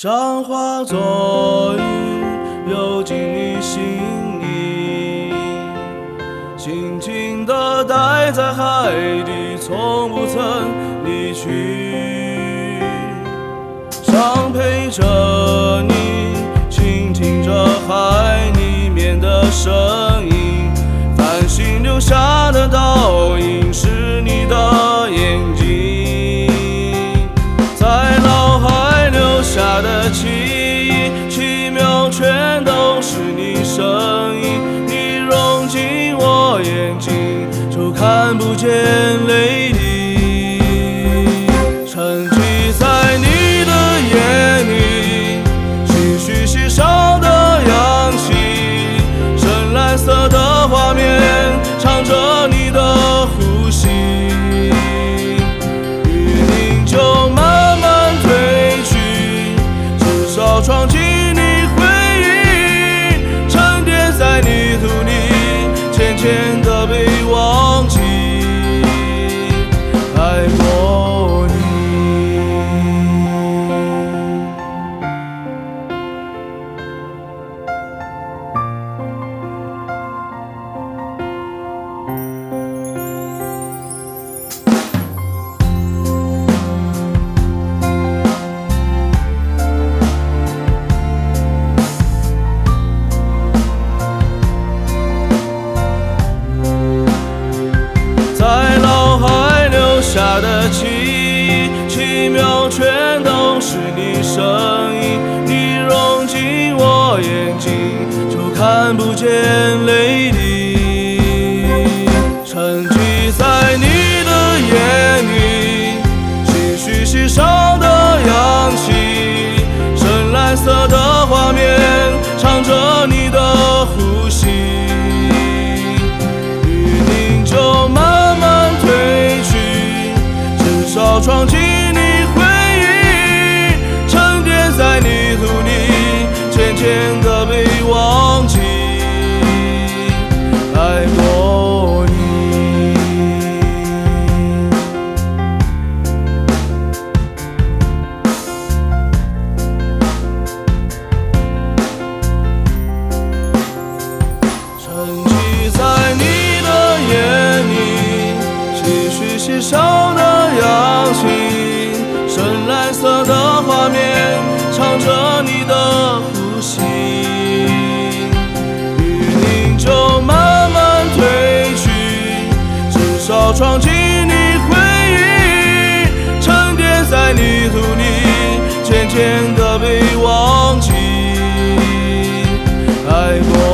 像化作雨，流进你心里，静静地待在海底，从不曾离去。想陪着你，倾听着海里面的声音，繁星留下的倒影是你的眼睛，在脑海留下的记忆，奇妙全都是你声音，你融进我眼睛，就看不见泪滴。沉寂在你的眼里，继续稀少的氧气，深蓝色的画面，唱着你的呼吸，雨淋就慢慢褪去，至少闯进你回忆，沉淀在泥土里，渐渐地被忘记，爱过你。下的记忆，奇妙全都是你声音，你融进我眼睛，就看不见泪滴。沉寂在你的眼里，继续稀少的氧气，深蓝色的画面，唱着你的呼吸，雨淋就慢慢褪去，至少闯进你回忆，沉淀在泥土里，渐渐地被忘记，爱过你。沉寂在你的眼里，继续稀少的氧气，深蓝色的画面，唱着你的呼吸，雨淋就慢慢褪去，至少闯进你回忆，沉淀在泥土里，渐渐地被忘记，爱过